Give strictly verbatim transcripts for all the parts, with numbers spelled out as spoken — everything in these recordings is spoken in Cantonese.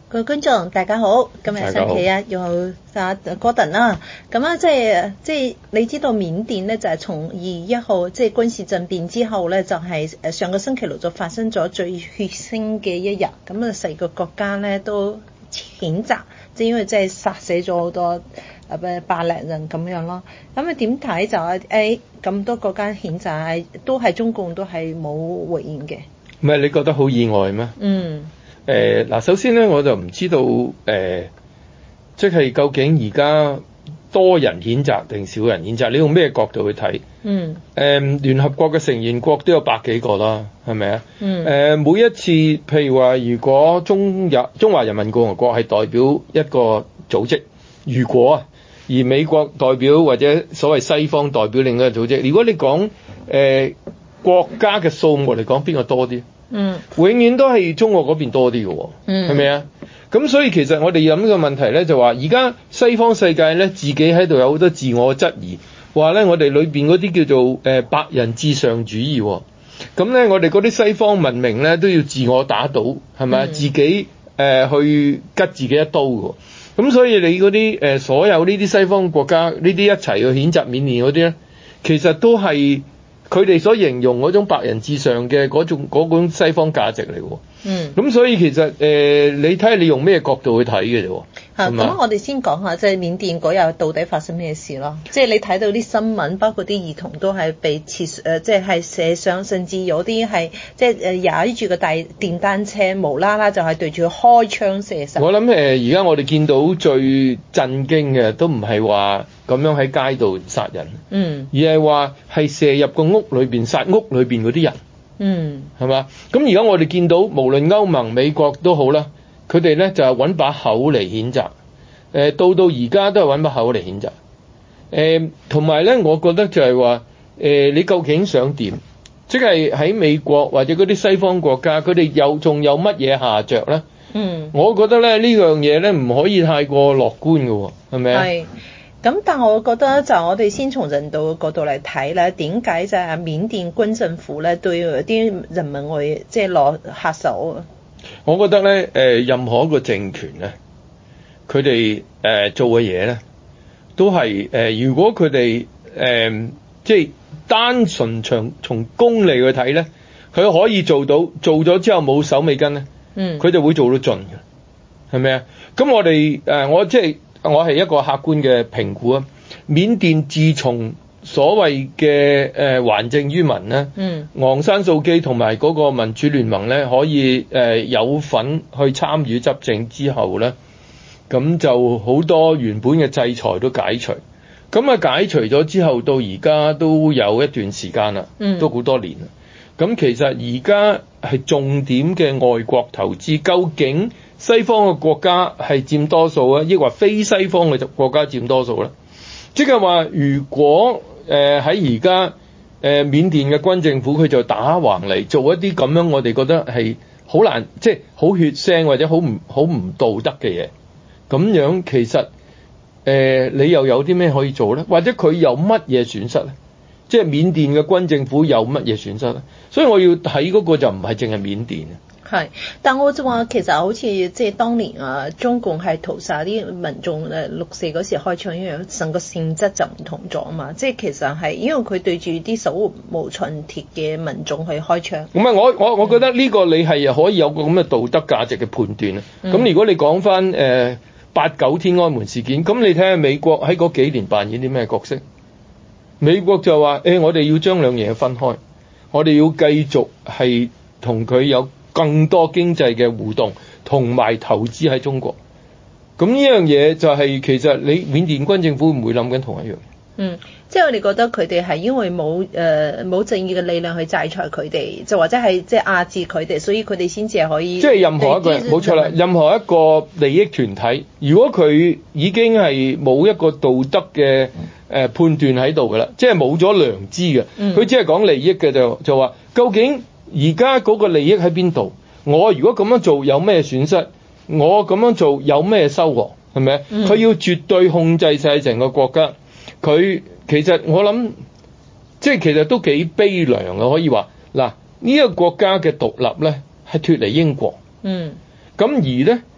各位觀眾大家好，今日星期一又阿 Gordon 啦，咁啊即係即係你知道緬甸咧就係從二月一號即係軍事政變之後咧就係誒上個星期六就發生咗最血腥嘅一日，咁啊成個國家咧都譴責，即係因為即係殺死咗好多誒百零人咁樣咯。咁啊點睇就係誒咁多國家譴責都係中共都係冇回應嘅。 唔係你覺得好意外咩？ 嗯。 誒嗱、呃，首先咧我就唔知道誒、呃，即係究竟而家多人譴責定少人譴責？你用咩角度去睇？嗯。誒、呃，聯合國嘅成員國都有百幾個啦，係咪啊？嗯。誒、呃，每一次譬如話，如果中日中華人民共和國係代表一個組織，如果啊，而美國代表或者所謂西方代表另一個組織，如果你講誒、呃、國家嘅數目嚟講，邊個多啲？嗯，永遠都係中國嗰邊多啲嘅喎，嗯，係咪啊？咁所以其實我哋諗呢個問題咧，就話而家西方世界咧自己喺度有好多自我質疑，話咧我哋裏邊嗰啲叫做誒、呃、白人至上主義，咁咧我哋嗰啲西方文明咧都要自我打倒，係咪啊？嗯、自己誒、呃、去吉自己一刀嘅，咁所以你嗰啲誒所有呢啲西方國家呢啲一齊去譴責緬甸嗰啲咧，其實都係佢哋所形容嗰種白人至上嘅嗰種嗰種西方價值嚟喎。嗯。咁所以其實誒、呃，你睇下你用咩角度去睇嘅啫喎。 係咁、嗯、我哋先講下即係緬甸嗰日到底發生咩事咯。即係你睇到啲新聞，包括啲兒童都係被切誒，即係係射傷，甚至有啲係即係誒踩住個大電單車，無啦啦就係對住佢開槍射殺。 我諗誒，而家我哋見到最震驚嘅都唔係話咁樣喺街度殺人，嗯，而係話係射入個屋裏邊殺屋裏邊嗰啲人，嗯，係嘛？咁而家我哋見到無論歐盟、美國都好啦，佢哋咧就係揾把口嚟譴責，誒、呃、到到而家都係揾把口嚟譴責，誒同埋咧，我覺得就係話誒你究竟想點？即係喺美國或者嗰啲西方國家，佢哋有仲有乜嘢下着咧？嗯，我覺得咧呢樣嘢咧唔可以太過樂觀嘅喎，係咪啊？係。 咁但係我覺得就我哋先從人道嘅角度嚟睇咧，點解就係緬甸軍政府咧對啲人民會即係攞下手啊？ 我覺得咧誒、呃，任何一個政權咧，佢哋誒做嘅嘢咧，都係誒、呃，如果佢哋誒即係單純從從功利去睇咧，佢可以做到做咗之後冇手尾跟咧，嗯，佢就會做到盡嘅，係咪啊？咁我哋誒、呃、我即係。我係一個客觀嘅評估啊！緬甸自從所謂嘅誒還政於民咧，嗯，昂山素姬同埋嗰個民主聯盟咧可以誒、呃、有份去參與執政之後咧，咁就好多原本嘅制裁都解除。咁啊解除咗之後，到而家都有一段時間啦，嗯，都好多年啦。咁其實而家係重點嘅外國投資，究竟西方嘅國家係佔多數啊，抑或非西方嘅國家佔多數咧？即係話，如果誒喺而家誒緬甸嘅軍政府佢就打橫嚟做一啲咁樣，我哋覺得係好難，即係好血腥或者好唔好唔道德嘅嘢。咁樣其實誒、呃、你又有啲咩可以做咧？或者佢有乜嘢損失咧？即係緬甸嘅軍政府有乜嘢損失咧？所以我要睇嗰個就唔係淨係緬甸。 係，但我就話其實好似即係當年啊，中共係屠殺啲民眾誒六四嗰時開槍一樣，成個性質就唔同咗啊嘛！即係其實係因為佢對住啲手無寸鐵嘅民眾去開槍。 唔係我我我覺得呢個你係可以有個咁嘅道德價值嘅判斷啊。咁、嗯、如果你講翻誒八九天安門事件，咁你睇下美國喺嗰幾年扮演啲咩角色？美國就話誒、欸，我哋要將兩樣嘢分開，我哋要繼續係同佢有更多經濟嘅互動，同埋投資喺中國。咁呢樣嘢就係、是、其實你緬甸軍政府唔會諗緊同一樣。 嗯，即係我哋覺得佢哋係因為冇誒冇正義嘅力量去制裁佢哋，就或者係即係壓制佢哋，所以佢哋先至係可以。即係任何一個人冇錯啦，任何一個利益團體，如果佢已經係冇一個道德嘅誒、呃、判斷喺度㗎啦，即係冇咗良知嘅，佢、嗯、只係講利益嘅就就話，究竟而家嗰個利益喺邊度？我如果咁樣做有咩損失？我咁樣做有咩收穫？係咪？佢、嗯、要絕對控制晒成個國家。佢其實我諗，即係其實都幾悲涼嘅，可以話嗱，呢、這個國家嘅獨立咧係脫離英國，嗯，咁而咧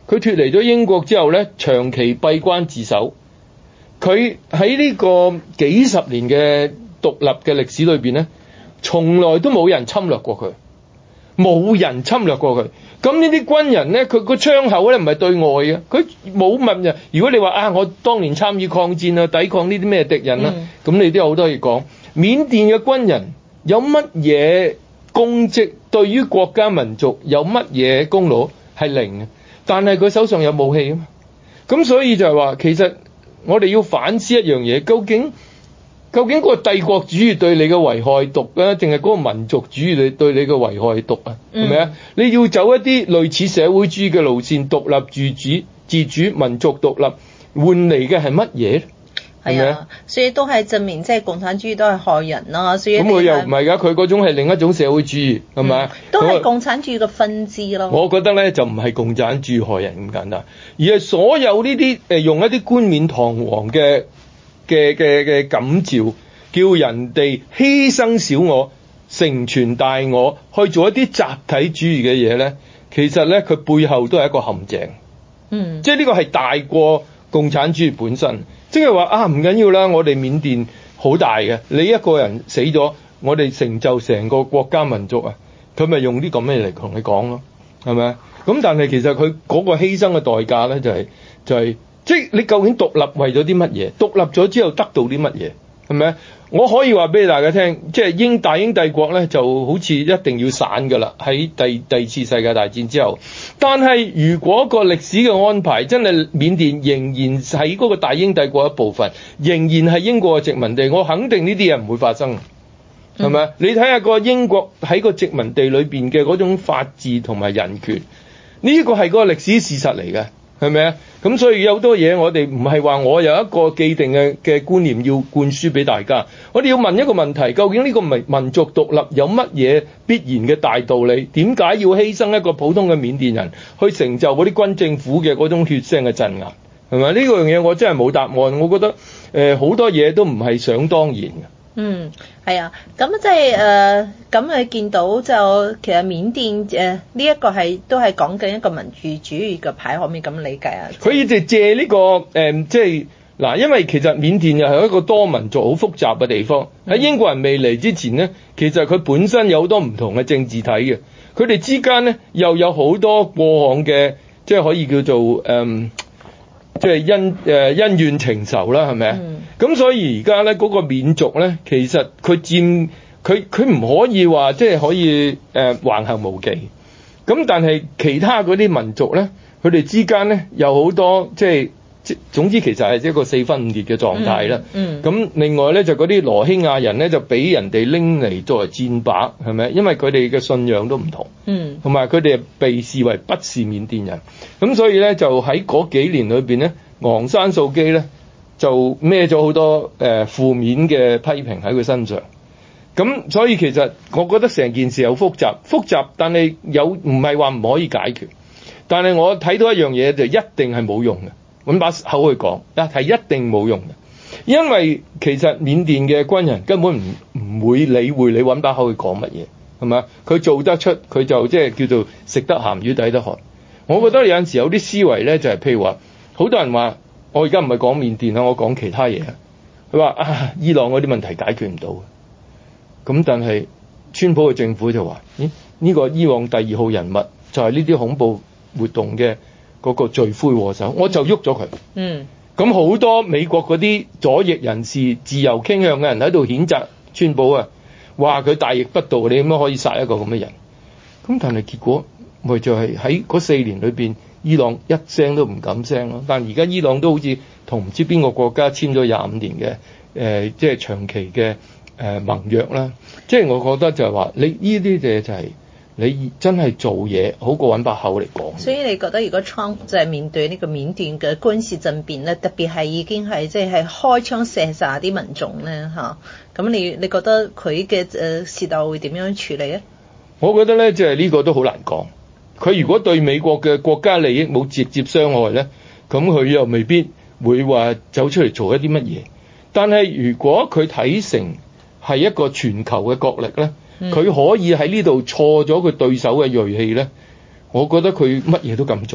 佢脫離咗英國之後咧，長期閉關自守。佢喺呢個幾十年嘅獨立嘅歷史裏邊咧，從來都冇人侵略過佢，冇人侵略過佢。咁呢啲軍人咧，佢個槍口咧唔係對外嘅，佢冇問人。如果你話啊，我當年參與抗戰啊，抵抗呢啲咩敵人啦，咁、嗯、你都有好多嘢講。緬甸嘅軍人有乜嘢功績？對於國家民族有乜嘢功勞？係零嘅。但係佢手上有武器啊嘛。咁所以就係話，其實我哋要反思一樣嘢，究竟究竟嗰個帝國主義對你嘅危害毒啊，定係嗰個民族主義對你嘅危害毒啊？係咪啊？你要走一啲類似社會主義嘅路線，獨立自主、自主、民族獨立，換嚟嘅係乜嘢？ 係啊，所以都係證明即係共產主義都係害人啦。所以咁佢又唔係㗎，佢嗰種係另一種社會主義，係咪啊？ 都係共產主義嘅分支咯。 我覺得咧就唔係共產主義害人咁簡單，而係所有呢啲誒用一啲冠冕堂皇嘅嘅嘅嘅感召，叫人哋犧牲小我，成全大我，去做一啲集體主義嘅嘢咧，其實咧佢背後都係一個陷阱。嗯，即係呢個係大過共產主義本身。即係話啊，唔緊要啦，我哋緬甸好大嘅，你一個人死咗，我哋成就成個國家民族啊，佢咪用啲咁嘅嚟同你講咯，係咪啊？咁但係其實佢嗰個犧牲嘅代價咧，就係就係即係你究竟獨立為咗啲乜嘢？獨立咗之後得到啲乜嘢？係咪啊？我可以話俾大家聽，即係英大英帝國咧，就好似一定要散㗎啦，喺第第二次世界大戰之後。但係如果個歷史嘅安排真係緬甸仍然喺嗰個大英帝國一部分，仍然係英國嘅殖民地，我肯定呢啲嘢唔會發生，係咪啊？嗯、你睇下個英國喺個殖民地裏邊嘅嗰種法治同埋人權，呢個係個歷史事實嚟嘅。係咪啊？咁所以有好多嘢我哋唔係話我有一個既定嘅嘅觀念要灌輸俾大家，我哋要問一個問題：究竟呢個民民族獨立有乜嘢必然嘅大道理？點解要犧牲一個普通嘅緬甸人去成就嗰啲軍政府嘅嗰種血腥嘅鎮壓？係咪？呢個樣嘢我真係冇答案。我覺得誒好、呃、多嘢都唔係想當然嘅。 嗯，係啊，咁即係誒，咁、呃、你見到就其實緬甸誒呢一個係都係講緊一個民主主義嘅牌，可唔可以咁理解啊？ 佢一直借呢、這個誒、呃，即係嗱，因為其實緬甸又係一個多民族好複雜嘅地方。喺、嗯、英國人未嚟之前咧，其實佢本身有好多唔同嘅政治體嘅，佢哋之間咧又有好多過往嘅，即係可以叫做誒。呃即係恩誒恩怨情仇啦，係咪啊？咁、嗯、所以而家咧嗰個緬族咧，其實佢佔佢佢唔可以話即係可以誒、呃、橫行無忌。咁但係其他嗰啲民族咧，佢哋之間咧有好多即係即總之其實係一個四分五裂嘅狀態啦。嗯。咁、嗯、另外咧就嗰啲羅興亞人咧就俾人哋拎嚟作為箭靶，係咪？因為佢哋嘅信仰都唔同。嗯。同埋佢哋被視為不是緬甸人。咁所以咧就喺嗰幾年裏邊咧，昂山素姬咧就孭咗好多誒、呃、負面嘅批評喺佢身上。咁所以其實我覺得成件事好複雜，複雜，但係有唔係話唔可以解決。但係我睇到一樣嘢就一定係冇用嘅，揾把口去講，但係一定冇用嘅，因為其實緬甸嘅軍人根本唔唔會理會你揾把口去講乜嘢，係咪？佢做得出，佢就即係叫做食得鹹魚抵得渴。我覺得有陣時有啲思維咧，就係、是、譬如話，好多人話我而家唔係講緬甸啦，我講其他嘢。佢話啊，伊朗嗰啲問題解決唔到，咁但係川普嘅政府就話：咦，呢、這個伊朗第二號人物就係呢啲恐怖活動嘅嗰個罪魁禍首，我就喐咗佢。嗯，咁好多美國嗰啲左翼人士、自由傾向嘅人喺度譴責川普啊，話佢大逆不道，你點樣可以殺一個咁嘅人？咁但係結果咪就係喺嗰四年裏邊，伊朗一聲都唔敢聲咯。但而家伊朗都好似同唔知邊個國家簽咗廿五年嘅誒、呃，即係長期嘅誒、呃、盟約啦。即係我覺得就係話，你呢啲嘢就係、是、你真係做嘢好過揾把口嚟講。所以你覺得如果 Trump 就係面對呢個緬甸嘅軍事政變咧，特別係已經係即係開槍射殺啲民眾咧嚇，咁你你覺得佢嘅誒時代會點樣處理咧？ 我覺得咧，即係呢個都好難講。佢如果對美國嘅國家利益冇直接傷害咧，咁佢又未必會話走出嚟做一啲乜嘢。但係如果佢睇成係一個全球嘅角力咧，佢、嗯、可以喺呢度挫咗佢對手嘅銳氣咧，我覺得佢乜嘢都敢做。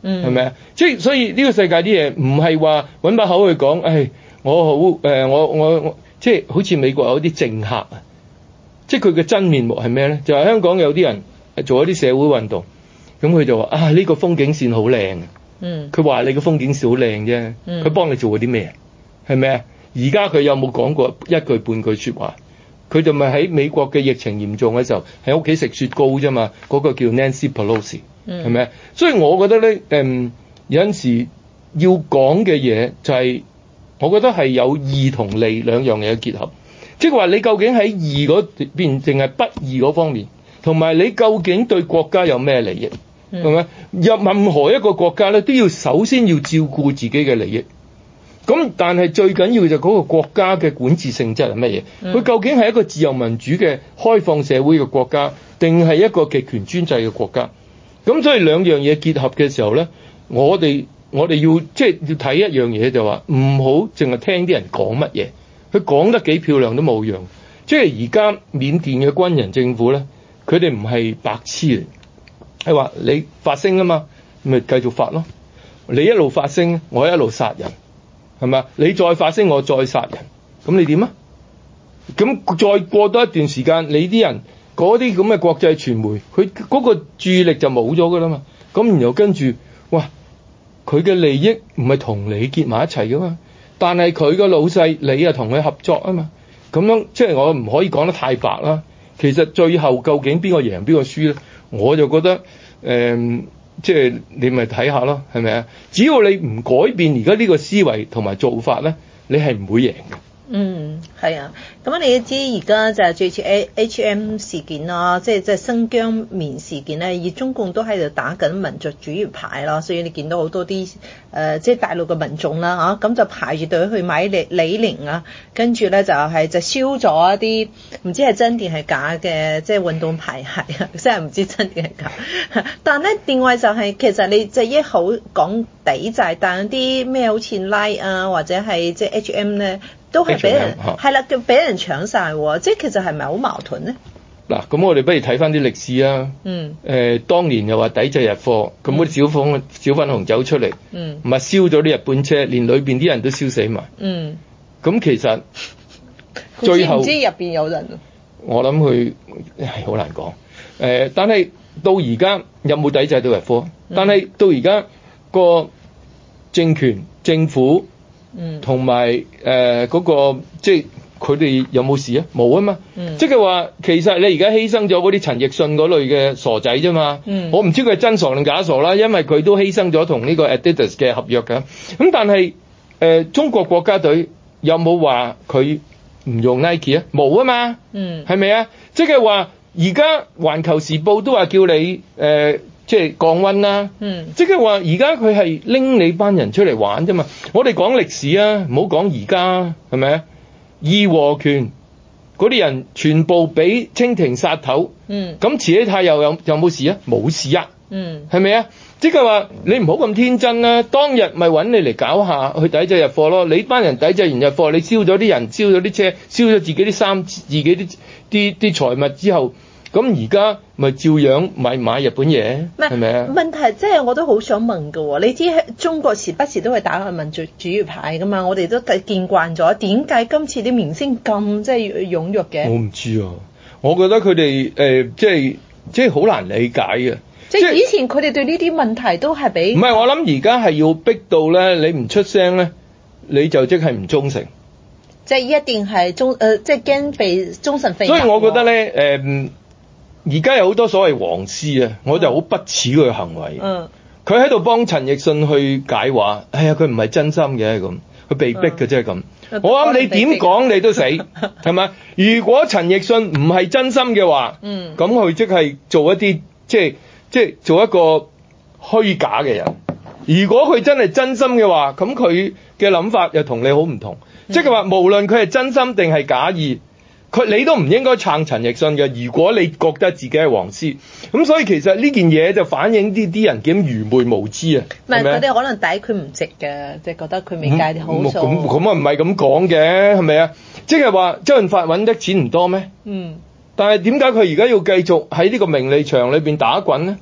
係咪啊？即係所以呢個世界啲嘢唔係話揾把口去講，誒我好誒、呃、我我我即係好似美國有啲政客啊，即係佢嘅真面目係咩咧？就係、是、香港有啲人做一啲社會運動，咁佢就話啊呢、這個風景線好靚，嗯，佢話你個風景線好靚啫，佢、嗯、幫你做過啲咩？係咪啊？而家佢有冇講過一句半句説話？佢就咪喺美國嘅疫情嚴重嘅時候喺屋企食雪糕啫嘛，嗰、那個叫 Nancy Pelosi，係咪啊？所以我覺得咧，誒、嗯、有陣時要講嘅嘢就係、是，我覺得係有義同利兩樣嘢結合，即係話你究竟喺義嗰邊定係不義嗰方面，同埋你究竟對國家有咩利益，係咪？任任何一個國家咧都要首先要照顧自己嘅利益。咁但係最緊要就嗰個國家嘅管治性質係乜嘢？佢、嗯、究竟係一個自由民主嘅開放社會嘅國家，定係一個極權專制嘅國家？咁所以兩樣嘢結合嘅時候咧，我哋我哋要即係、就是、要睇一樣嘢就話，唔好淨係聽啲人講乜嘢，佢講得幾漂亮都冇用。即係而家緬甸嘅軍人政府咧，佢哋唔係白痴嚟，係話你發聲啊嘛，咪繼續發咯。你一路發聲，我一路殺人。係咪？你再發聲，我再殺人，咁你點啊？咁再過多一段時間，你啲人嗰啲咁嘅國際傳媒，佢嗰個注意力就冇咗噶啦嘛。咁然後跟住，哇，佢嘅利益唔係同你結埋一齊噶嘛？但係佢個老細，你又同佢合作啊嘛？咁樣即係我唔可以講得太白啦。其實最後究竟邊個贏邊個輸咧？我就覺得誒。呃即係你咪睇下咯，係咪啊？只要你唔改變而家呢個思維同埋做法咧，你係唔會贏嘅。 嗯，係啊。咁你都知而家就係最似 H M 事件啦，即係即係新疆棉事件咧，而中共都喺度打緊民族主義牌啦，所以你見到好多啲誒、呃、即係大陸嘅民眾啦嚇，咁、啊、就排住隊去買李李寧啊，跟住咧就係、是、就燒咗一啲唔知係真定係假嘅即係運動牌鞋啊，真係唔知真定係假。但咧另外就係、是、其實你即係一口講抵制，但啲咩好似 Nike 啊或者係即係 H M 咧。都係俾人係啦，叫俾人搶晒喎，即係其實係咪好矛盾咧？ 嗱，咁我哋不如睇翻啲歷史啊。嗯。誒、呃，當年又話抵制日貨，咁嗰啲小粉小粉紅走出嚟，嗯，咪燒咗啲日本車，連裏邊啲人都燒死埋。嗯。咁其實最後唔知入邊有人。我諗佢係好難講。誒、呃，但係到而家有冇抵制到日貨？嗯、但係到而家個政權政府。嗯，同埋誒嗰個即係佢哋有冇事啊？冇啊嘛，嗯、即係話其實你而家犧牲咗嗰啲陳奕迅嗰類嘅傻仔啫嘛。嗯、我唔知佢係真傻定假傻啦，因為佢都犧牲咗同呢個 Adidas 嘅合約㗎。咁但係誒、呃、中國國家隊有冇話佢唔用 Nike 啊？冇啊嘛，嗯，係咪啊？即係話而家環球時報都話叫你誒。呃即係降溫啦，嗯，即係話而家佢係拎你班人出嚟玩啫嘛。我哋講歷史啊，唔好講而家，係咪啊？義和拳嗰啲人全部俾清廷殺頭，嗯，咁慈禧太后有有冇事啊？冇事啊，嗯，係咪啊？即係話你唔好咁天真啦、啊，當日咪揾你嚟搞下去抵制日貨咯。你班人抵制完日貨，你燒咗啲人，燒咗啲車，燒咗自己啲衫，自己啲啲啲財物之後。咁而家咪照樣買買日本嘢，係咪啊？ 問題即係我都好想問㗎喎，你知中國時不時都係打開民族主義牌㗎嘛？我哋都見慣咗，點解今次啲明星咁即係踴躍嘅？ 我唔知啊，我覺得佢哋誒即係即係好難理解嘅。 即係以前佢哋對呢啲問題都係俾唔係，我諗而家係要逼到咧，你唔出聲咧，你就即係唔忠誠。 即係一定係忠誒、呃，即係驚被忠臣廢。 所以我覺得咧誒。呃而家有好多所謂黃絲啊，我就好不齒佢嘅行為。嗯，佢喺度幫陳奕迅去解話，哎呀，佢唔係真心嘅咁，佢被逼嘅啫咁。嗯、我諗你點講你都死，係咪？如果陳奕迅唔係真心嘅話，嗯，咁佢即係做一啲即係即係做一個虛假嘅人。如果佢真係真心嘅話，咁佢嘅諗法又同你好唔同。即係話無論佢係真心定係假意。佢你都唔應該撐陳奕迅嘅，如果你覺得自己係黃絲，咁所以其實呢件嘢就反映啲啲人幾愚昧無知啊！ 唔係佢哋可能抵佢唔值嘅，即係覺得佢未計好數。 咁咁啊唔係咁講嘅，係咪啊？即係話周潤發揾得錢唔多咩？嗯。但係點解佢而家要繼續喺呢個名利場裏邊打滾咧？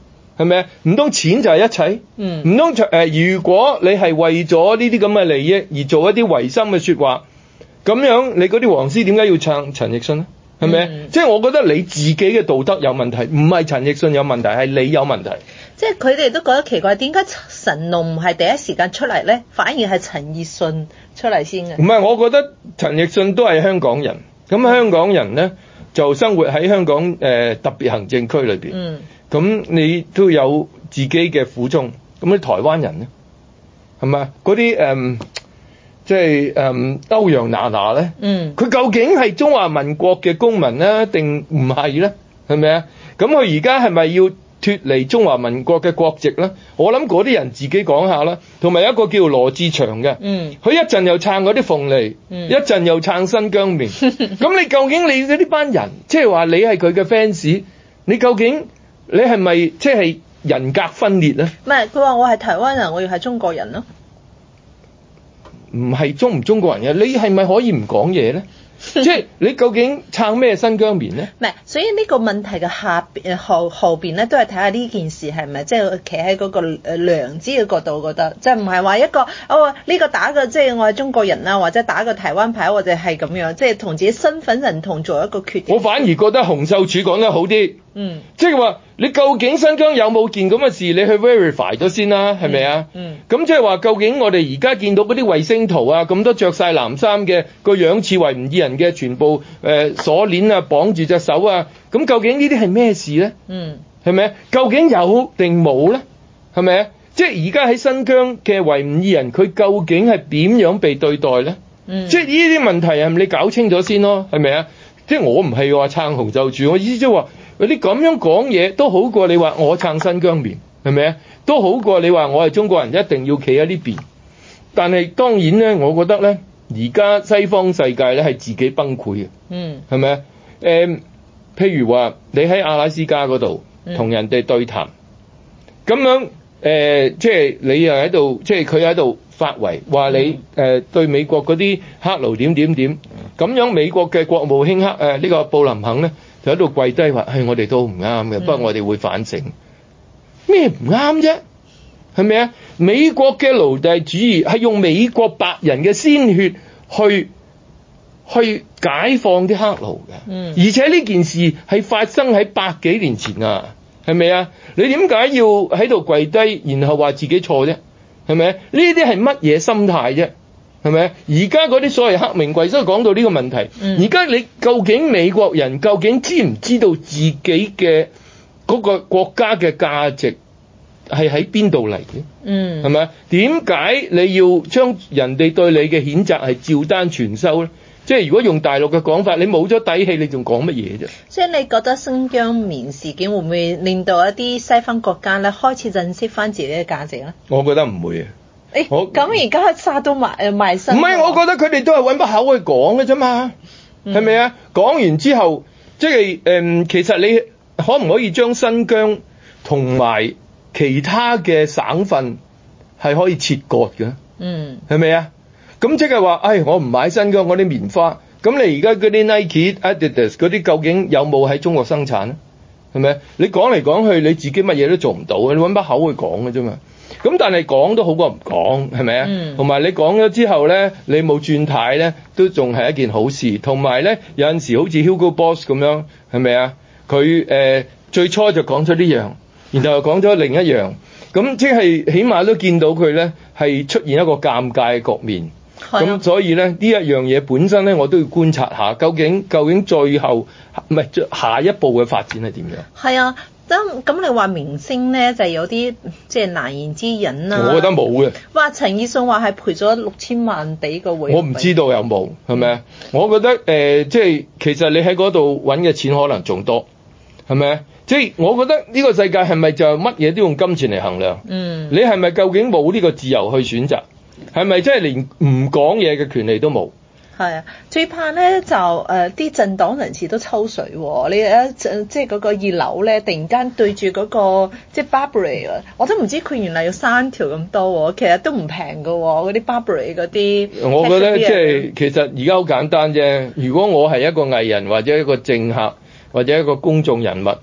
係咪啊？唔通錢就係一切？ 嗯， 唔通誒？如果你係為咗呢啲咁嘅利益而做一啲違心嘅説話，咁樣你嗰啲黃絲點解要撐陳奕迅咧？係咪？嗯、即係我覺得你自己嘅道德有問題，唔係陳奕迅有問題，係你有問題。 即係佢哋都覺得奇怪，點解神農唔係第一時間出嚟咧，反而係陳奕迅出嚟先嘅？ 唔係，我覺得陳奕迅都係香港人，咁香港人咧就生活喺香港誒、呃、特別行政區裏邊。嗯。咁你都有自己嘅苦衷，咁你台灣人咧，係咪？嗰啲誒，即係誒歐陽娜娜咧，嗯，佢究竟係中華民國嘅公民咧，定唔係咧？係咪啊？咁佢而家係咪要脫離中華民國嘅國籍咧？我諗嗰啲人自己講下啦。同埋一個叫羅志祥嘅，嗯，佢一陣又撐嗰啲鳳梨，嗯、一陣又撐新疆棉。咁你究竟你嗰啲班人，即係話你係佢嘅 fans，你究竟？你係咪即係人格分裂咧？ 唔係，佢話我係台灣人，我要係中國人咯。 唔係中唔中國人嘅，你係咪可以唔講嘢咧？即係你究竟撐咩新疆棉咧？ 唔係，所以呢個問題嘅下邊後後邊咧，都係睇下呢件事係咪即係企喺嗰個誒良知嘅角度，覺得即係唔係話一個哦呢、呢個打個即係我係中國人啊，或者打個台灣牌，或者係咁樣，即係同自己身份認同做一個決定。 我反而覺得洪秀柱講得好啲，嗯，即係話你究竟新疆有冇件咁嘅事，你去 verify 咗先啦，係咪啊？嗯，咁即係話究竟我哋而家見到嗰啲衛星圖啊，咁多着晒藍衫嘅個樣似維吾爾人嘅，全部誒、呃、鎖鏈啊，綁住隻手啊，咁究竟呢啲係咩事咧？嗯，係咪啊？究竟有定冇咧？係咪啊？即係而家喺新疆嘅維吾爾人，佢究竟係點樣被對待咧？嗯，即係呢啲問題係咪你搞清楚先咯？係咪啊？即係我唔係話撐洪秀柱，我意思即係話你咁樣講嘢都好過你話我撐新疆棉，係咪啊？都好過你話我係中國人一定要企喺呢邊。但係當然咧，我覺得咧。而家西方世界咧係自己崩潰嘅，嗯，係咪啊？誒，譬如話你喺阿拉斯加嗰度同人哋對談，咁樣誒、呃，即係你又喺度，即係佢喺度發圍，話你誒、呃、對美國嗰啲黑奴點點點，咁樣美國嘅國務卿克誒呢個布林肯咧就喺度跪低話：係我哋都唔啱嘅，不過我哋會反省。咩唔啱啫？係咪啊？美國嘅奴隸主義係用美國白人嘅鮮血去去解放啲黑奴嘅，嗯、而且呢件事係發生喺百幾年前啊，係咪啊？你點解要喺度跪低，然後話自己錯啫？係咪啊？呢啲係乜嘢心態啫？係咪啊？而家嗰啲所謂黑名貴，所以講到呢個問題，而家、嗯、你究竟美國人究竟知唔知道自己嘅嗰個國家嘅價值？係喺邊度嚟嘅？嗯，係咪啊？點解你要將人哋對你嘅譴責係照單全收咧？即係如果用大陸嘅講法，你冇咗底氣，你仲講乜嘢啫？ 所以你覺得新疆棉事件會唔會令到一啲西方國家咧開始認識翻自己嘅價值咧？ 我覺得唔會啊！ 誒、欸，咁而家殺到埋誒埋身， 唔係，我覺得佢哋都係揾把口去講嘅啫嘛，係咪啊？講完之後，即係誒、呃，其實你可唔可以將新疆同埋其他嘅省份係可以切割嘅，嗯，係咪啊？咁即係話，唉，我唔買新疆嗰啲棉花，咁你而家嗰啲 Nike、Adidas 嗰啲究竟有冇喺中國生產咧？係咪？你講嚟講去，你自己乜嘢都做唔到，你揾把口去講嘅啫嘛。咁但係講都好過唔講，係咪啊？同埋、嗯、你講咗之後咧，你冇轉態咧，都仲係一件好事。同埋咧，有陣時好似 Hugo Boss 咁樣，係咪啊？佢誒、呃、最初就講咗呢樣。然後又講咗另一樣，咁即係起碼都見到佢咧係出現一個尷尬嘅局面。咁的所以咧呢一樣嘢本身咧，我都要觀察下，究竟究竟最後唔係下一步嘅發展係點樣？係啊，咁咁你話明星咧就有啲即係難言之隱啦。我覺得冇嘅。哇，陳奕迅話係賠咗六千萬俾個會，我唔知道有冇係咪啊？我覺得誒、呃，即係其實你喺嗰度揾嘅錢可能仲多，係咪啊？即係我覺得呢個世界係咪就乜嘢都用金錢嚟衡量？嗯，你係咪究竟冇呢個自由去選擇？係咪真係連唔講嘢嘅權利都冇？係啊，最怕咧就誒啲、呃、政黨人士都抽水喎、哦。你一即係嗰個二樓咧，突然間對住嗰、那個即係 Burberry 啊，我都唔知佢原來有三條咁多喎、哦，其實都唔平㗎喎，嗰啲 Burberry 嗰啲。我覺得即係其實而家好簡單啫。如果我係一個藝人或者一個政客或者一個公眾人物。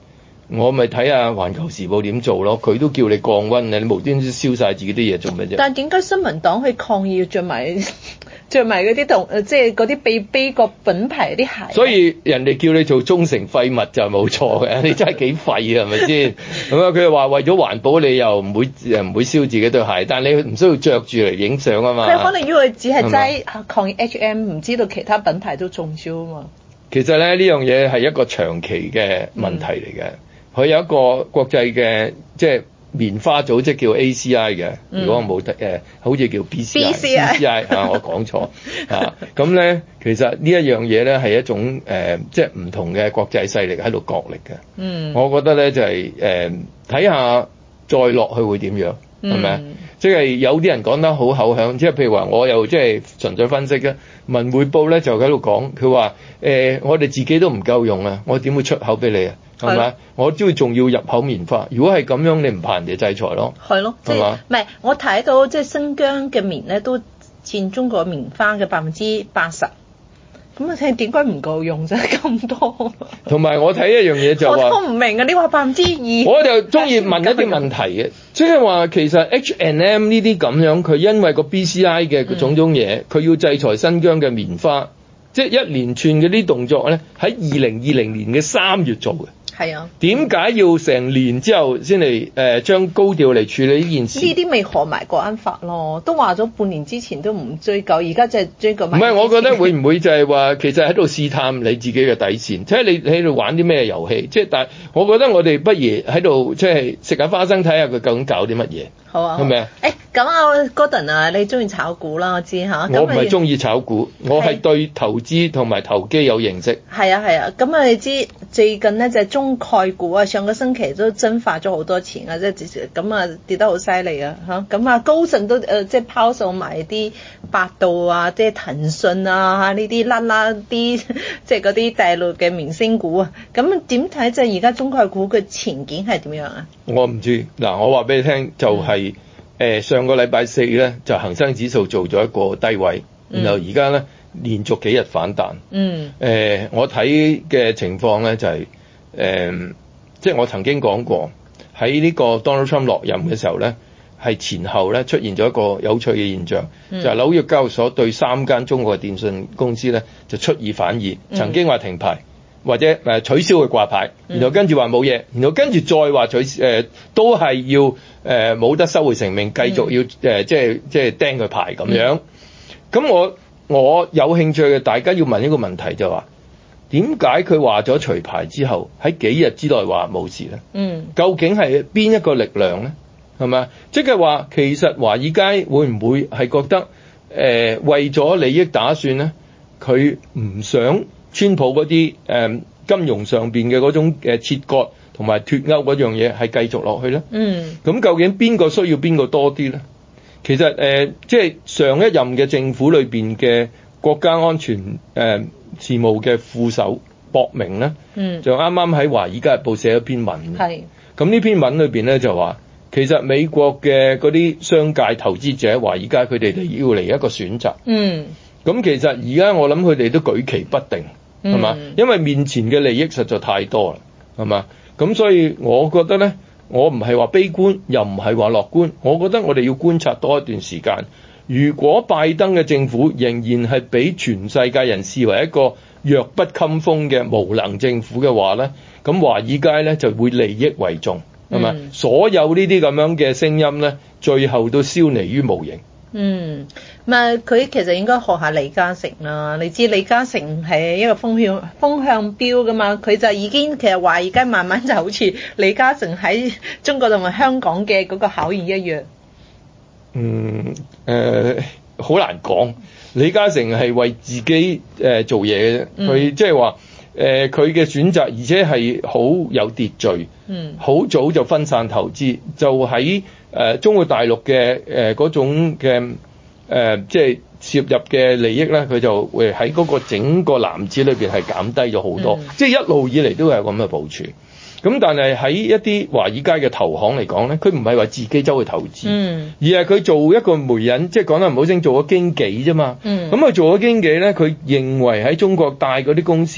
我咪睇下《環球時報》點做咯，佢都叫你降溫，你無端端燒晒自己啲嘢做咩啫？ 但係點解新民黨去抗議要着埋着埋嗰啲同即係嗰啲被杯葛品牌啲鞋？ 所以人哋叫你做忠誠廢物就冇錯嘅，你真係幾廢啊，係咪先？咁啊，佢又話為咗環保，你又唔會唔會燒自己對鞋，但係你唔需要着住嚟影相啊嘛。 佢可能因為只係齋抗議 H M，唔知道其他品牌都中招啊嘛。 其實咧呢樣嘢係一個長期嘅問題嚟嘅。佢、嗯、有一個國際嘅即係棉花組織叫 A C I 嘅，如果我冇得誒，好似叫 B C I，B C I 啊，我講錯啊。咁咧，其實呢一樣嘢咧係一種誒、呃，即係唔同嘅國際勢力喺度角力嘅。嗯，我覺得咧就係誒睇下再落去會點樣，係咪啊？即係有啲人講得好口響，即係譬如話，我又即係純粹分析嘅。文匯報咧就喺度講，佢話誒我哋自己都唔夠用啊，我點會出口俾你啊？係咪？我都仲要入口棉花。如果係咁樣，你唔怕人哋制裁咯？ 係咯，係嘛？唔係我睇到即係新疆嘅棉咧，都佔中國棉花嘅百分之八十。咁啊，睇點解唔夠用啫？咁多。同埋我睇一樣嘢就話， 我都唔明啊！你話百分之二， 我就中意問一啲問題嘅，即係話其實 H and M 呢啲咁樣，佢因為個 B C I 嘅種種嘢，佢、嗯、要制裁新疆嘅棉花，即係一連串嘅啲動作咧，喺二零二零年嘅三月做嘅。係啊，點解要成年之後先嚟誒將高調嚟處理呢件事？ 呢啲未學埋國安法咯，都話咗半年之前都唔追究，而家就係追究。唔係，我覺得會唔會就係話其實喺度試探你自己嘅底線，睇下你喺度玩啲咩遊戲。即係但係，我覺得我哋不如喺度即係食下花生，睇下佢究竟搞啲乜嘢。好啊，係咪啊？誒，咁啊，Gordon啊，你中意炒股啦，我知嚇。我唔係中意炒股，我係對投資同埋投機有認識。係啊係啊，咁啊你知最近呢就係中概股啊，上個星期都蒸發咗好多錢啊，即係咁啊跌得好犀利啊嚇。咁啊高盛都誒即係拋售埋啲百度啊，即係騰訊啊嚇呢啲啦啦啲，即係嗰啲大陸嘅明星股啊。咁點睇即係而家中概股嘅前景係點樣啊？我唔知嗱，我話俾你聽就係、是。嗯誒、呃、上個禮拜四咧，就恒生指數做咗一個低位，然後而家咧連續幾日反彈。嗯。誒、呃，我睇嘅情況咧就係、是、誒、呃，即係我曾經講過，喺呢個 Donald Trump 落任嘅時候咧，係前後咧出現咗一個有趣嘅現象，嗯、就係、是、紐約交易所對三間中國嘅電信公司咧就出爾反爾，曾經話停牌。或者誒取消佢掛牌，然後跟住話冇嘢，然後跟住再話取消誒、呃，都係要誒冇、呃、得收回成命，繼續要誒、呃、即係即係釘佢牌咁樣。咁、嗯、我我有興趣嘅，大家要問一個問題就話、是，點解佢話咗除牌之後喺幾日之內話冇事咧？嗯，究竟係邊一個力量咧？係咪？即係話其實華爾街會唔會係覺得誒、呃、為咗利益打算咧？佢唔想川普嗰啲誒金融上邊嘅嗰種誒切割同埋脫鈎嗰樣嘢係繼續落去咧。嗯。咁究竟邊個需要邊個多啲咧？其實誒、呃，即係上一任嘅政府裏邊嘅國家安全誒、呃、事務嘅副手博明咧，嗯，就啱啱喺《華爾街日報》寫咗篇文。係。咁呢篇文裏邊咧就話，其實美國嘅嗰啲商界投資者華爾街佢哋要嚟一個選擇。嗯。咁其實而家我諗佢哋都舉棋不定。係嘛？因為面前嘅利益實在太多啦，係嘛？咁所以我覺得咧，我唔係話悲觀，又唔係話樂觀。我覺得我哋要觀察多一段時間。如果拜登嘅政府仍然係俾全世界人視為一個弱不禁風嘅無能政府嘅話咧，咁華爾街咧就會利益為重，係嘛？嗯、所有呢啲咁樣嘅聲音咧，最後都消弭於無形。嗯，唔係佢其實應該學下李嘉誠啦。你知李嘉誠係一個風向風向標噶嘛，佢就已經其實話而家慢慢就好似李嘉誠喺中國同埋香港嘅嗰個考驗一樣。嗯，誒好難講。李嘉誠係為自己誒、呃、做嘢嘅，佢即係話誒佢嘅選擇，而且係好有秩序。嗯，好早就分散投資，就喺。誒、呃、中國大陸嘅誒嗰種嘅誒、呃、即係涉入嘅利益咧，佢就會喺嗰個整個籃子裏邊係減低咗好多，嗯、即係一路以嚟都係咁嘅部署。咁但係喺一啲華爾街嘅投行嚟講咧，佢唔係話自己走去投資，嗯、而係佢做一個媒人，即係講得唔好聽，做咗經紀啫嘛。咁佢、嗯、做咗經紀咧，佢認為喺中國帶嗰啲公司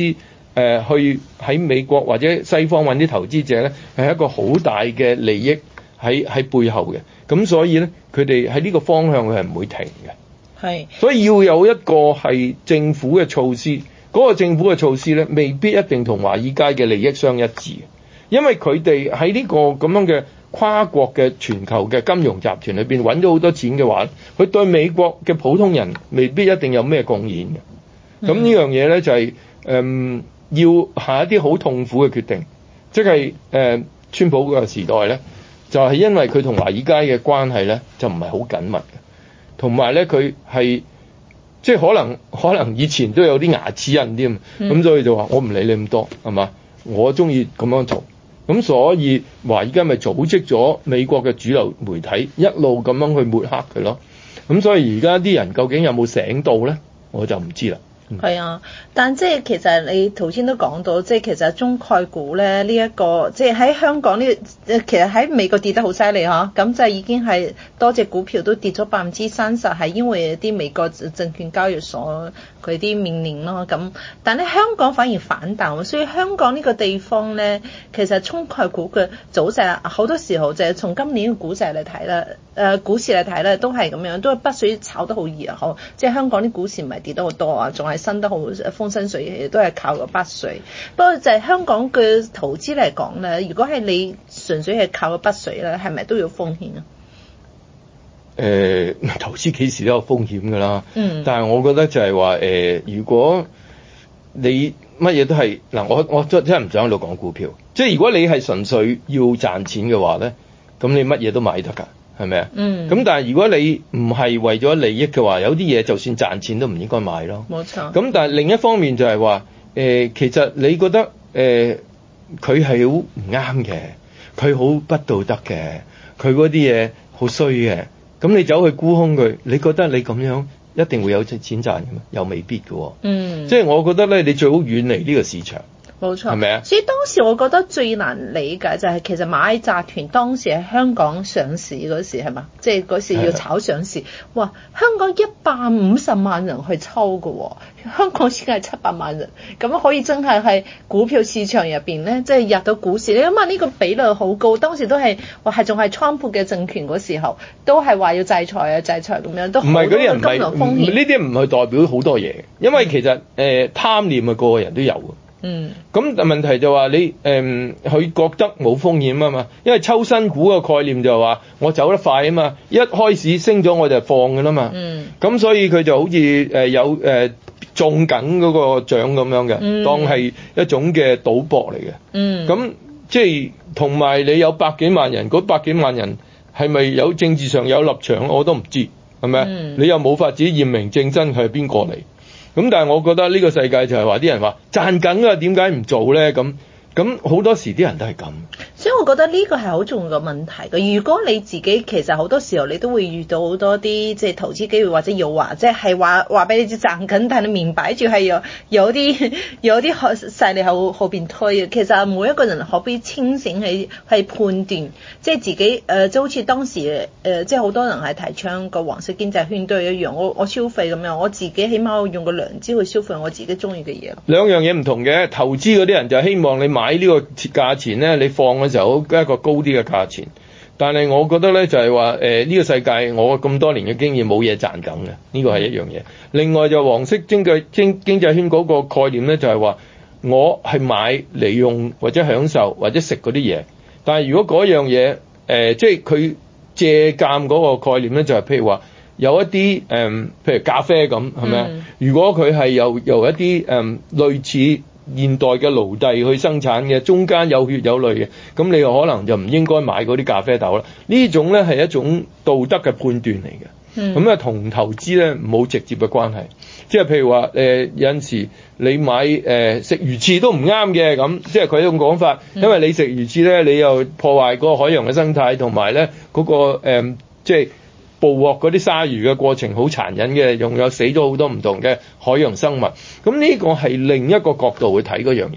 呃、去喺美國或者西方揾啲投資者咧，係一個好大嘅利益喺喺背後嘅。咁所以咧，佢哋喺呢個方向佢係唔會停嘅。 係， 所以要有一個係政府嘅措施，嗰個政府嘅措施咧，未必一定同華爾街嘅利益相一致，因為佢哋喺呢個咁樣嘅跨國嘅全球嘅金融集團裏邊揾咗好多錢嘅話，佢對美國嘅普通人未必一定有咩貢獻嘅。咁呢樣嘢咧就係、是、誒、嗯、要下一啲好痛苦嘅決定，即係誒、呃、川普個時代咧，就係、是、因為佢同華爾街嘅關係咧就唔係好緊密嘅，同埋咧佢係即係可能可能以前都有啲牙齒印啲咁，咁、嗯、所以就話我唔理你咁多係嘛，我中意咁樣做。咁所以華爾街咪組織咗美國嘅主流媒體一路咁樣去抹黑佢咯。咁所以而家啲人究竟有冇醒到咧，我就唔知啦。 係啊，但即係其實你頭先都講到，即係其實中概股咧呢一個，即係喺香港呢，其實喺美國跌得好犀利嗬，咁就已經係多隻股票都跌咗百分之三十，係因為啲美國證券交易所佢啲命令咯。咁但係香港反而反彈，所以香港呢個地方咧，其實中概股嘅組成好多時候就係從今年嘅股市嚟睇啦，誒股市嚟睇咧都係咁樣，都係北水炒得好熱啊，好，即係香港啲股市唔係跌得好多啊，仲係升得好風生水起，都係靠個北水。不過就係香港嘅投資嚟講咧，如果係你純粹係靠個北水咧，係咪都有風險啊？ 誒、呃，投資幾時都有風險㗎啦。 嗯。但係我覺得就係話誒，如果你乜嘢都係嗱，我我真真係唔想喺度講股票。即係如果你係純粹要賺錢嘅話咧，咁你乜嘢都買得㗎。係咪啊？嗯。咁但係如果你唔係為咗利益嘅話，有啲嘢就算賺錢都唔應該買咯。 冇錯。咁但係另一方面就係話，誒其實你覺得誒佢係好唔啱嘅，佢好不道德嘅，佢嗰啲嘢好衰嘅，咁你走去沽空佢，你覺得你咁樣一定會有錢賺嘅咩？又未必嘅喎。嗯。即係我覺得咧，你最好遠離呢個市場。 冇錯， 係咪啊？ 所以當時我覺得最難理解就係其實螞蟻集團當時喺香港上市嗰時係嘛，即係嗰時要炒上市，哇！香港一百五十萬人去抽㗎喎，香港先係七百萬人，咁可以真係喺股票市場入邊咧，即係入到股市。你諗下呢個比率好高，當時都係話係仲係川普嘅政權嗰時候，都係話要制裁啊制裁咁樣，都好多金融風險。 呢啲唔係代表好多嘢，因為其實誒、呃、貪念啊，個個人都有。嗯，咁但問題就話你誒，佢、呃、覺得冇風險啊嘛，因為抽新股個概念就係話我走得快啊嘛，一開始升咗我就放㗎啦嘛。嗯，咁所以佢就好似誒有誒、呃、中緊嗰個獎咁樣嘅，嗯、當係一種嘅賭博嚟嘅。嗯，咁即係同埋你有百幾萬人，嗰百幾萬人係咪有政治上有立場，我都唔知係咪？嗯、你又冇法子驗明正真佢係邊個嚟？咁但係我覺得呢個世界就係話啲人話賺緊啊，點解唔做咧？咁咁好多時啲人都係咁。 所以我覺得呢個係好重要嘅問題嘅。如果你自己其實好多時候你都會遇到好多啲即係投資機會或者誘惑，即係話話俾你知賺緊，但係你明擺住係有有啲有啲勢力後後邊推嘅。其實每一個人可必清醒去去判斷，即係自己誒、呃，即係好似當時誒、呃，即係好多人係提倡個黃色經濟圈都係一樣。我我消費咁樣，我自己起碼用個良知去消費我自己中意嘅嘢。兩樣嘢唔同嘅，投資嗰啲人就希望你買呢個價錢咧，你放嘅時候一個高啲嘅價錢。但係我覺得咧就係話誒呢個世界我咁多年嘅經驗冇嘢賺緊嘅，呢個係一樣嘢。另外就黃色經濟經經濟圈嗰個概念咧就係話我係買嚟用或者享受或者食嗰啲嘢。但係如果嗰樣嘢誒即係佢借鑑嗰個概念咧就係譬如話有一啲誒、呃、譬如咖啡咁係咪啊？嗯、如果佢係由由一啲誒、呃、類似現代嘅奴隸去生產嘅，中間有血有淚嘅，咁你又可能就唔應該買嗰啲咖啡豆啦。呢種咧係一種道德嘅判斷嚟嘅，咁啊同投資咧冇直接嘅關係。即係譬如話誒、呃、有陣時你買誒、呃、食魚翅都唔啱嘅，咁即係佢一種講法，因為你食魚翅咧，你又破壞個海洋嘅生態，同埋咧嗰個誒、呃、即係。捕獲嗰啲鯊魚嘅過程好殘忍嘅，仲有死咗好多唔同嘅海洋生物。咁呢個係另一個角度去睇嗰樣嘢。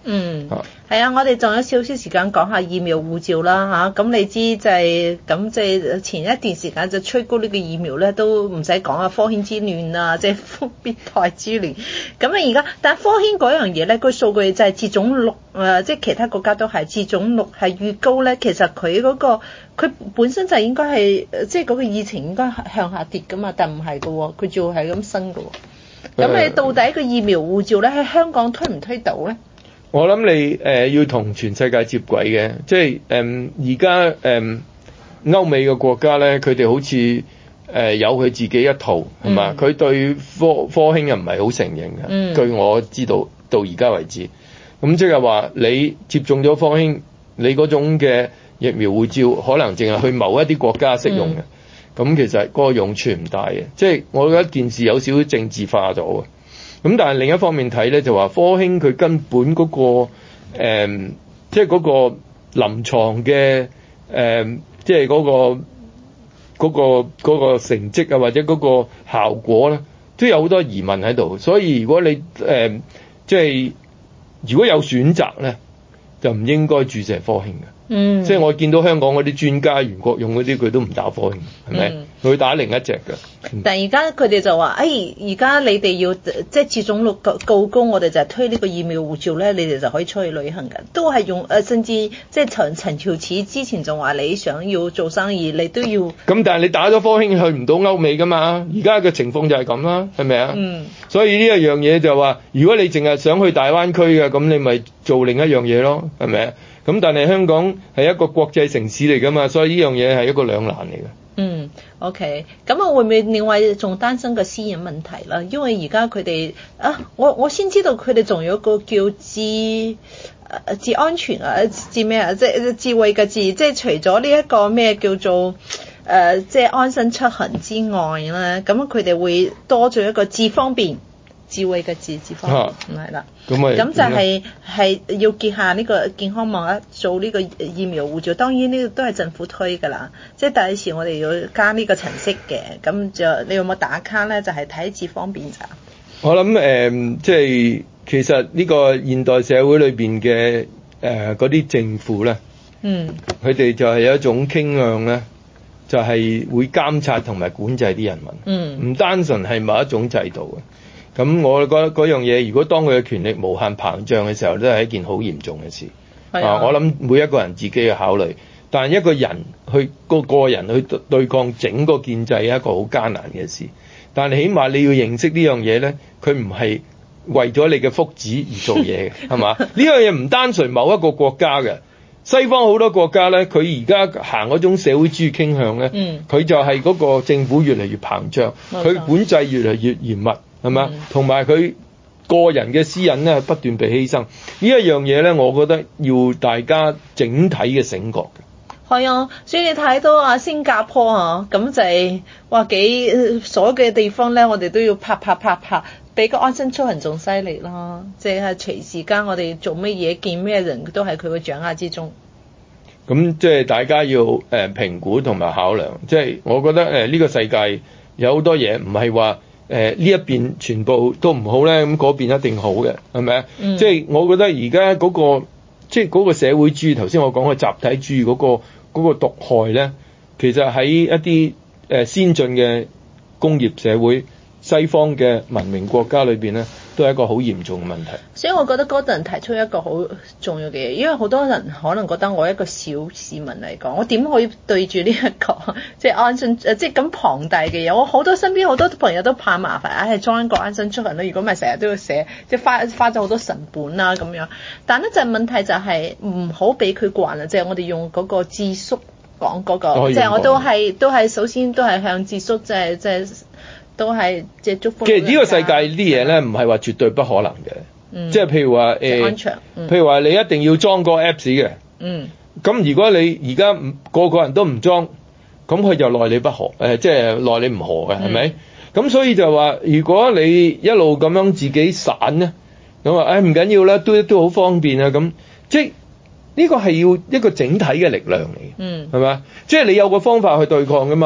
嗯，係啊，我哋仲有少少時間講下疫苗護照啦嚇。咁、啊、你知就係咁，即係前一段時間就吹高呢個疫苗咧，都唔使講啊，科興之亂啊，即係復必泰之亂。咁啊而家，但係科興嗰樣嘢咧，個數據就係接種率誒，即係其他國家都係接種率係越高咧，其實佢嗰、嗰個佢本身就應該係即係嗰個疫情應該向下跌噶嘛，但唔係噶喎，佢仲係咁升噶喎。咁你到底個疫苗護照咧喺香港推唔推到咧？ 我諗你誒、呃、要同全世界接軌嘅，即係誒而家誒歐美嘅國家咧，佢哋好似誒、呃、有佢自己一套係嘛？佢、嗯、對科科興又唔係好承認嘅，嗯、據我知道到而家為止。咁即係話你接種咗科興，你嗰種嘅疫苗護照可能淨係去某一啲國家適用嘅，咁、嗯、其實嗰個用處唔大嘅。即係我覺得件事有少少政治化咗嘅。咁但係另一方面睇咧，就話科興佢根本嗰、那個、嗯、即係嗰個臨床嘅誒，即係嗰、那個嗰、那個那個成績啊，或者嗰個效果咧，都有好多疑問喺度。所以如果你誒、嗯、即係如果有選擇咧，就唔應該注射科興嘅。嗯，即係我見到香港嗰啲專家袁國勇嗰啲，佢都唔打科興，係咪？佢、嗯、打另一隻嘅。嗯、 但係而家佢哋就話，誒而家你哋要即係接種率夠高，我哋就推呢個疫苗護照咧，你哋就可以出去旅行㗎。都係用誒、呃，甚至即係陳陳肇始之前仲話你想要做生意，你都要。咁但係你打咗科興去唔到歐美㗎嘛？而家嘅情況就係咁啦，係咪啊？嗯。所以呢一樣嘢就話，如果你淨係想去大灣區嘅，咁你咪做另一樣嘢咯，係咪啊？咁但係香港係一個國際城市嚟㗎嘛，所以呢樣嘢係一個兩難嚟嘅。 嗯 ，OK，咁啊會唔會另外仲擔心個私隱問題啦？因為而家佢哋啊，我我先知道佢哋仲有個叫智誒智安全啊，智咩啊，即係智慧嘅智，即係除咗呢一個咩叫做誒、呃、即係安心出行之外咧，咁佢哋會多咗一個智方便。智慧嘅智智方便，唔係啦。咁咪咁就係係要結下呢個健康網啦，做呢個疫苗護照。當然呢個都係政府推㗎啦，即係第一時我哋要加呢個程式嘅。咁就你有冇打卡咧？就係睇智方便咋。 我諗誒、呃，即係其實呢個現代社會裏邊嘅誒嗰啲政府咧，嗯，佢哋就係有一種傾向咧，就係、是、會監察同埋管制啲人民，嗯，唔單純係某一種制度嘅。咁我覺得嗰樣嘢，如果當佢嘅權力無限膨脹嘅時候，都係一件好嚴重嘅事。係啊，我諗每一個人自己嘅考慮，但係一個人去個個人去對抗整個建制係一個好艱難嘅事。但係起碼你要認識呢樣嘢咧，佢唔係為咗你嘅福祉而做嘢嘅，係嘛？呢樣嘢唔單純某一個國家嘅，西方好多國家咧，佢而家行嗰種社會主義傾向咧，佢、嗯、就係嗰個政府越嚟越膨脹，佢管制越嚟越嚴密。係嘛？同埋佢個人嘅私隱咧，不斷被犧牲。呢一樣嘢咧，我覺得要大家整體嘅醒覺嘅。 係啊，所以你睇到啊，新加坡啊，咁就係話幾所有嘅地方咧，我哋都要拍拍拍拍，比個安心出行仲犀利啦。即係隨時間我哋做乜嘢、見咩人都喺佢嘅掌握之中。 咁即係大家要誒、呃、評估同埋考量。即係我覺得誒呢、呃呢個世界有好多嘢唔係話。誒呢、呃、一邊全部都唔好咧，咁嗰邊一定好嘅，係咪啊？嗯、即係我覺得而家嗰個即係嗰個社會主義，頭先我講嘅集體主義嗰、嗰個嗰、嗰個毒害咧，其實喺一啲誒、呃、先進嘅工業社會、西方嘅文明國家裏邊咧，都係一個好嚴重嘅問題。 所以我覺得 Gordon 提出一個好重要嘅嘢，因為好多人可能覺得我一個小市民嚟講，我點可以對住呢一個即係安心誒，即係咁龐大嘅嘢？我好多身邊好多朋友都怕麻煩，唉，裝一個安心出行啦。如果唔係成日都要寫，即係花花咗好多成本啦咁樣。但咧就係問題就係唔好俾佢慣啦，即係我哋用嗰個智叔講嗰個，即係我都係都係首先都係向智叔即係即係。都係即係祝福。其實呢個世界啲嘢咧，唔係話絕對不可能嘅。嗯、即係譬如話誒，安詳嗯、譬如話你一定要裝個 Apps 嘅。嗯。咁如果你而家唔個個人都唔裝，咁佢就奈你不何誒、呃，即係奈你唔何嘅，係咪？咁、嗯、所以就話，如果你一路咁樣自己散咧，咁話誒唔緊要啦，都都好方便啊咁，即係呢個係要一個整體嘅力量嚟嘅。嗯。係咪？即係你有個方法去對抗㗎嘛？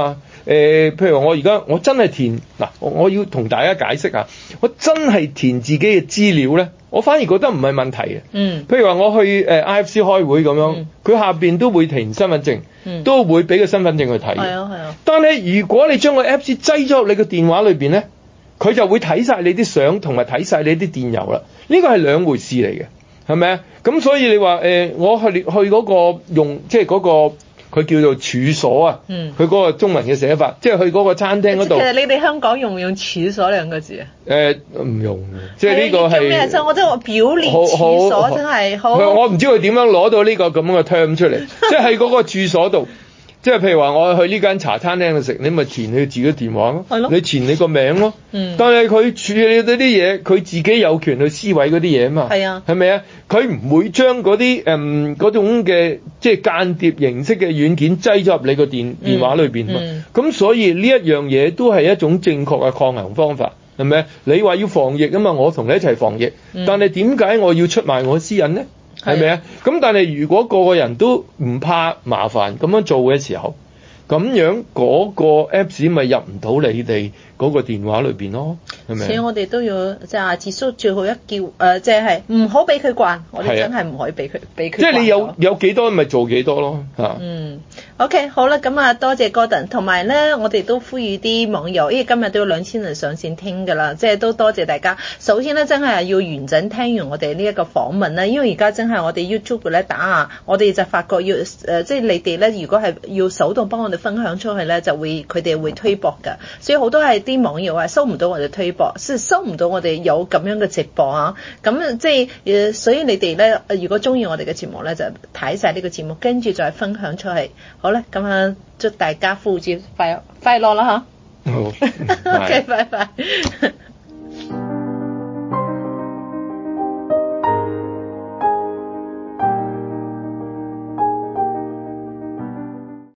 呃，譬如我而家我真係填嗱，我我要同大家解釋下，我真係填自己嘅資料咧，我反而覺得唔係問題嘅。 嗯。 譬如話我去誒 I F C 開會咁樣，佢、嗯、下邊都會填身份證，嗯、都會俾個身份證去睇。係啊係啊。但係如果你將個 Apps 擠咗入你個電話裏邊咧，佢就會睇晒你啲相同埋睇晒你啲電郵啦。呢個係兩回事嚟嘅，係咪啊？咁所以你話誒、呃，我去去嗰個用即係嗰個。佢叫做處所啊，佢、嗯、嗰個中文嘅寫法，即係去嗰個餐廳嗰度。其實你哋香港用唔用處所兩個字啊？ 誒唔、呃、用，即係呢個係。咩？即係我即係話表列處所真係好。 我唔知佢點樣攞到呢個咁樣嘅 term 出嚟，即係喺嗰個處所度。即係譬如話，我去呢間茶餐廳度食，你咪填你自己電話咯，係咯，你填你個名咯。嗯。但係佢處理到啲嘢，佢自己有權去撕毀嗰啲嘢啊嘛。係啊。係咪啊？佢唔會將嗰啲誒嗰種嘅即係間諜形式嘅軟件擠咗入你個電電話裏邊嘛。嗯。咁、嗯、所以呢一樣嘢都係一種正確嘅抗衡方法，係咪啊？你話要防疫啊嘛，我同你一齊防疫。嗯、但係點解我要出賣我私隱呢？係咪啊？咁但係如果個個人都唔怕麻煩咁樣做嘅時候，咁樣嗰個 Apps 咪入唔到你哋嗰個電話裏邊咯，係咪？所以我哋都要即係阿智叔最好一叫誒，即係唔好俾佢慣，我哋真係唔可以俾佢俾佢。即係你有有幾多咪做幾多咯嚇。嗯 ，OK 好啦，咁啊多謝 Gordon，同埋咧我哋都呼籲啲網友，因為今日都有兩千人上線聽㗎啦，即係都多謝大家。首先咧真係要完整聽完我哋呢一個訪問啦，因為而家真係我哋 YouTube 咧打啊，我哋就發覺要誒、呃，即係你哋咧如果係要手動幫我哋分享出去咧，就會佢哋會推播㗎，所以好多係啲網友啊收唔到我哋推播，是收唔到我哋有咁樣嘅直播啊，咁即係誒，所以你哋咧如果中意我哋嘅節目咧，就睇晒呢個節目，跟住再分享出去。好啦，咁啊祝大家復活節快快樂啦嚇！好，OK，拜拜。